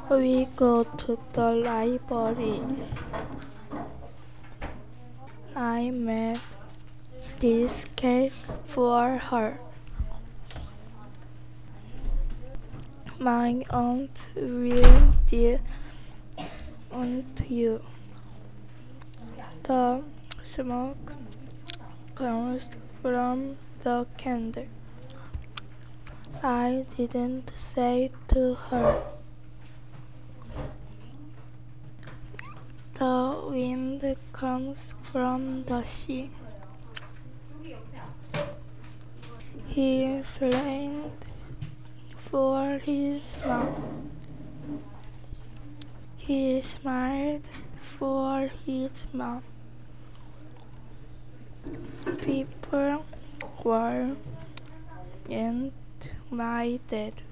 We go to the library. I made this cake for her. My aunt will did on you. The smoke comes from the candle. I didn't say to her. The wind comes from the sea. He slammed for his mom. He smiled for his mom. People were and my dad.